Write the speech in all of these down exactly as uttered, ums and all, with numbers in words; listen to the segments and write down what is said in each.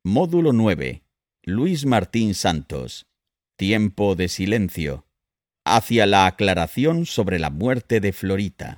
Módulo nueve. Luis Martín Santos. Tiempo de silencio. Hacia la aclaración sobre la muerte de Florita.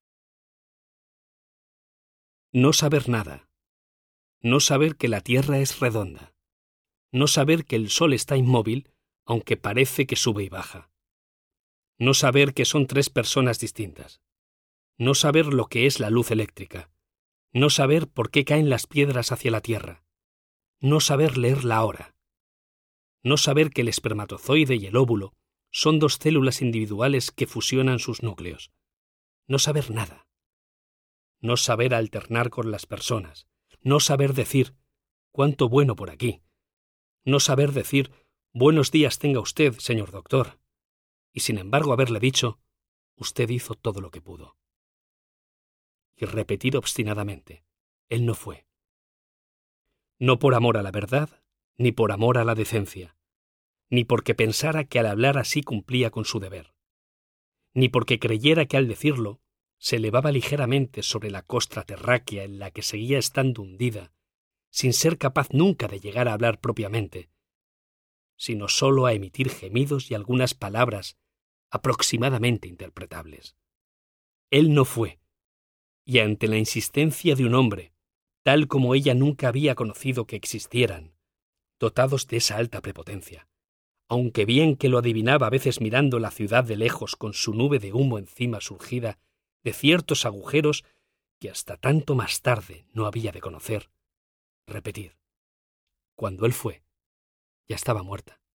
No saber nada. No saber que la Tierra es redonda. No saber que el Sol está inmóvil, aunque parece que sube y baja. No saber que son tres personas distintas. No saber lo que es la luz eléctrica. No saber por qué caen las piedras hacia la Tierra. No saber leer la hora. No saber que el espermatozoide y el óvulo son dos células individuales que fusionan sus núcleos. No saber nada. No saber alternar con las personas. No saber decir, cuánto bueno por aquí. No saber decir, buenos días tenga usted, señor doctor. Y sin embargo haberle dicho, usted hizo todo lo que pudo. Y repetir obstinadamente, él no fue. No por amor a la verdad, ni por amor a la decencia, ni porque pensara que al hablar así cumplía con su deber, ni porque creyera que al decirlo se elevaba ligeramente sobre la costra terráquea en la que seguía estando hundida, sin ser capaz nunca de llegar a hablar propiamente, sino sólo a emitir gemidos y algunas palabras aproximadamente interpretables. Él no fue, y ante la insistencia de un hombre, tal como ella nunca había conocido que existieran, dotados de esa alta prepotencia, aunque bien que lo adivinaba a veces mirando la ciudad de lejos con su nube de humo encima surgida de ciertos agujeros que hasta tanto más tarde no había de conocer, repetir, cuando él fue, ya estaba muerta.